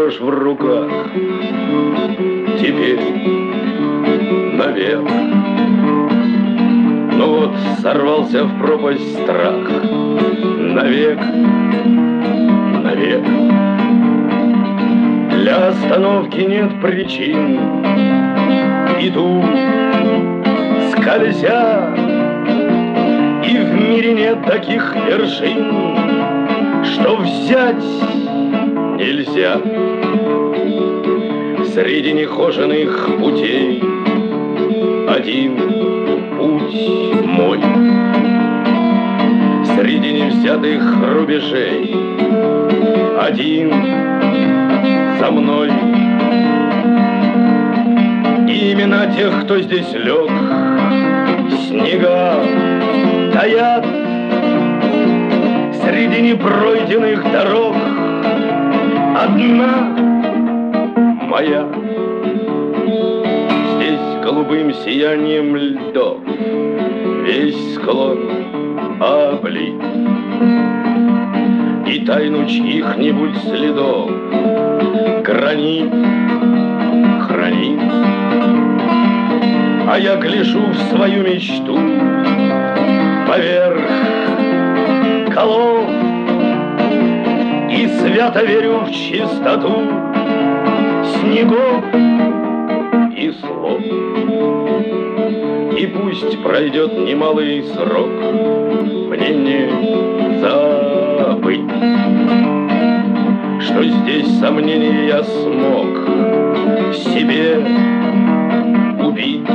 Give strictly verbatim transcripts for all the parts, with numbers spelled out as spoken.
дрожь в руках. Теперь наверх. Ну вот сорвался в пропасть страх. Навек, навек. Для остановки нет причин. Иду, скользя, и в мире нет таких вершин, что взять нельзя. Среди нехоженных путей один путь мой. Среди невзятых рубежей один за мной. И имена тех, кто здесь лег, снега таят среди непройденных дорог. Одна моя. Здесь голубым сиянием льдов весь склон облит, и тайну чьих-нибудь следов гранит хранит. А я гляжу в свою мечту поверх колонн и свято верю в чистоту снегов и слов. И пусть пройдет немалый срок, мне не забыть, что здесь сомнения я смог в себе убить.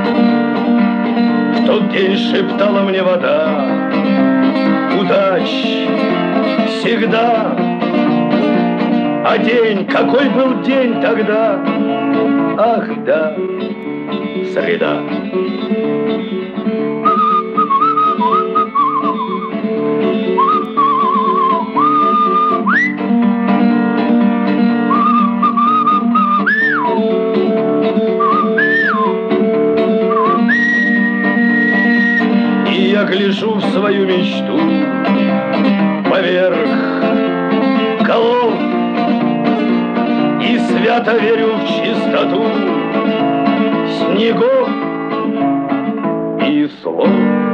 В тот день шептала мне вода: удач всегда. А день, какой был день тогда? Ах да, среда. И я гляжу в свою мечту поверх колонн и свято верю в чистоту снегов и слов.